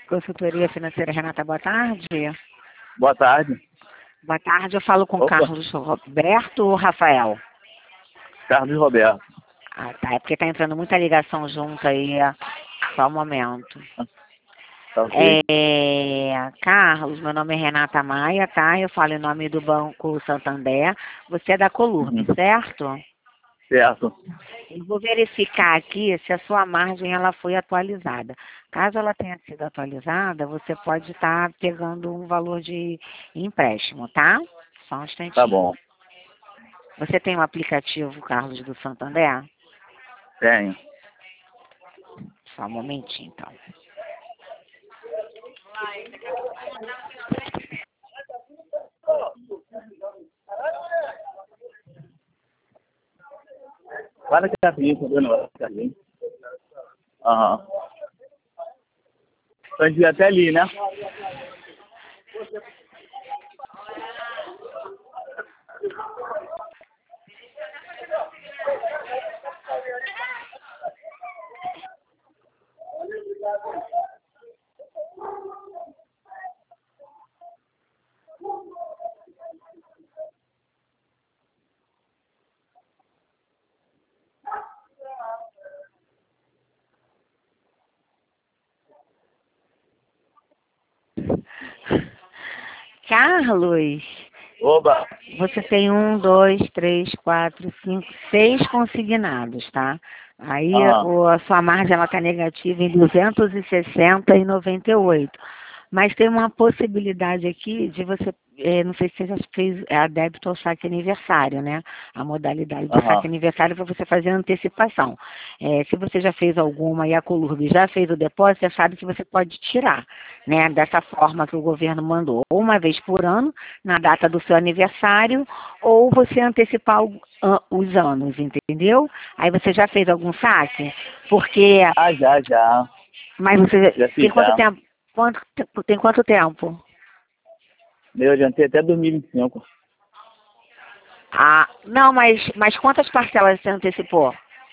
Consultoria Financeira Renata, boa tarde. Boa tarde. Boa tarde, eu falo com Opa, Carlos Roberto ou Rafael? Carlos Roberto. Ah, tá, é porque tá entrando muita ligação junto aí, só um momento. Tá ok? Carlos, meu nome é Renata Maia, tá? Eu falo em nome do Banco Santander. Você é da Colurb, Uhum. certo? Certo. Eu vou verificar aqui se a sua margem ela foi atualizada. Caso ela tenha sido atualizada, você pode estar pegando um valor de empréstimo, tá? Só um Tá instantinho. bom. Você tem um aplicativo, Carlos, do Santander? Tenho. Só um momentinho, então. Para que rapidinho, tá vendo? Aham. Então a gente vai até ali, né? Carlos, Oba. você tem 6 consignados, tá? Aí Aham. a sua margem ela está negativa em 260,98. Mas tem uma possibilidade aqui de você, não sei se você já fez a débito ou saque aniversário, né? A modalidade do saque Aham. aniversário para você fazer a antecipação. Se você já fez alguma e a Colurb já fez o depósito, você sabe que você pode tirar, né? Dessa forma que o governo mandou, ou uma vez por ano, na data do seu aniversário, ou você antecipar os anos, entendeu? Aí você já fez algum saque? Porque, Ah, já. mas você Já tem fiz, quanto já. tempo? Tem quanto tempo? Eu adiantei até 2025. Ah, não, mas quantas parcelas você antecipou?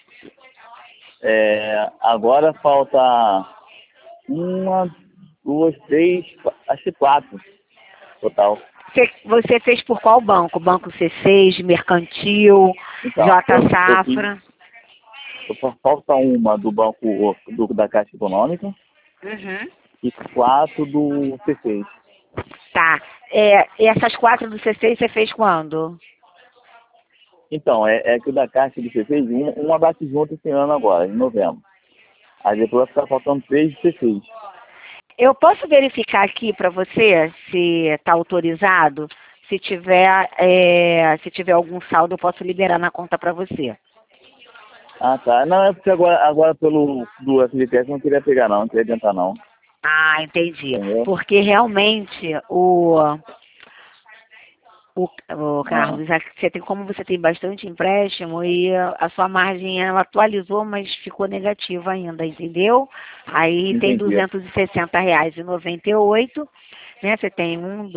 Agora falta uma, duas, três, acho que quatro total. Você fez por qual banco? Banco C6, Mercantil, Então, J eu fiz, Safra? falta uma do banco da Caixa Econômica Uhum. e quatro do C6. Tá. E essas 4 do C6 você fez quando? Então, é que o da Caixa do C6, uma bate junto esse ano agora, em novembro. Aí depois vai ficar faltando três de C6. Eu posso verificar aqui para você se está autorizado? Se tiver algum saldo, eu posso liberar na conta para você. Ah, tá. Não, é porque agora pelo do FGTS eu não queria pegar não queria adiantar não. Ah, entendi. Entendeu? Porque realmente o Aham, Carlos, como você tem bastante empréstimo e a sua margem ela atualizou, mas ficou negativa ainda, entendeu? Aí tem entendi. R$ 260,98, né? Você tem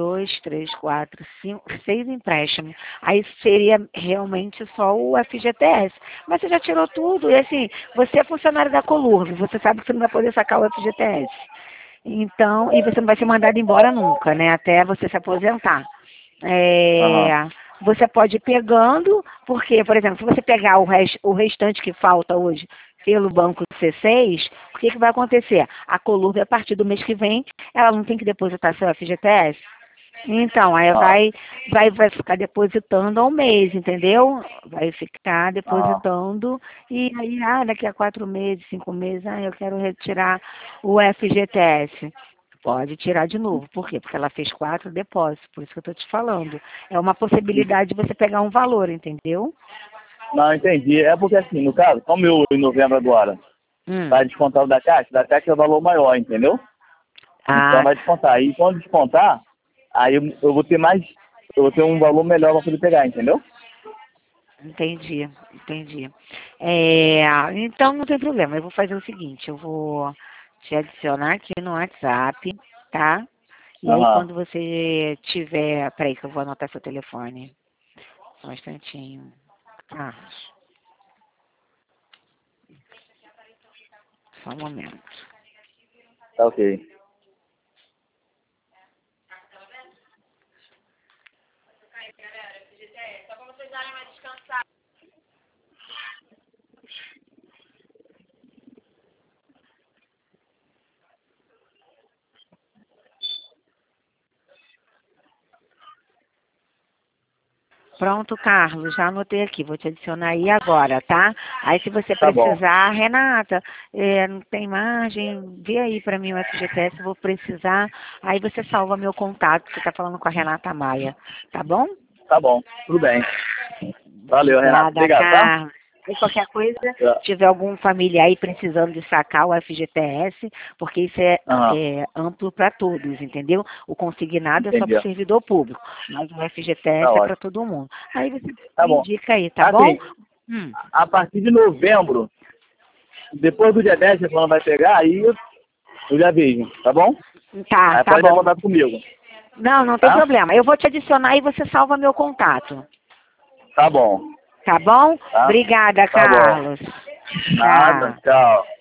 6 empréstimos. Aí seria realmente só o FGTS. Mas você já tirou tudo, e assim, você é funcionário da Colurb, você sabe que você não vai poder sacar o FGTS. Então, e você não vai ser mandado embora nunca, né? Até você se aposentar. Aham, Você pode ir pegando, porque, por exemplo, se você pegar o restante que falta hoje pelo banco C6, o que vai acontecer? A Colurb, a partir do mês que vem, ela não tem que depositar seu FGTS. Então, aí aham, vai ficar depositando ao mês, entendeu? Vai ficar aham. depositando e aí, daqui a 4 meses, 5 meses, eu quero retirar o FGTS. Pode tirar de novo. Por quê? Porque ela fez 4 depósitos, por isso que eu estou te falando. É uma possibilidade de você pegar um valor, entendeu? Não, entendi. É porque assim, no caso, como eu em novembro agora, Hum. vai descontar o da Caixa é o valor maior, entendeu? Então Ah, vai descontar. Aí quando descontar, aí eu vou ter mais, eu vou ter um valor melhor para poder pegar, entendeu? entendi. Então não tem problema. Eu vou fazer o seguinte, eu vou te adicionar aqui no WhatsApp, tá? E aí Aham, quando você tiver. Peraí que eu vou anotar seu telefone. Só um instantinho. Carlos, só um momento. tá ok. Pronto, Carlos, já anotei aqui, vou te adicionar aí agora, tá? Aí se você Tá bom. precisar, Renata, não tem margem, vê aí para mim o FGTS, vou precisar, aí você salva meu contato, você tá falando com a Renata Maia, tá bom? Tá bom, tudo bem. Valeu, Renato. Obrigada, Obrigado, tá? Carlos. E qualquer coisa, Tá. se tiver algum familiar aí precisando de sacar o FGTS, porque isso Aham, é amplo para todos, entendeu? O consignado é só entendi. para o servidor público, mas o Tá FGTS é para ótimo. todo mundo. Aí você Tá me bom. indica aí, tá bom? Assim, Hum, a partir de novembro, depois do dia 10, quando vai pegar, aí eu já vejo, tá bom? tá, Aí tá pode ter bom. contato comigo, Não, não tem tá? problema. Eu vou te adicionar e você salva meu contato. Tá bom, Tá bom? tá? Obrigada, Tá bom. Carlos. Nada, Tchau. tchau.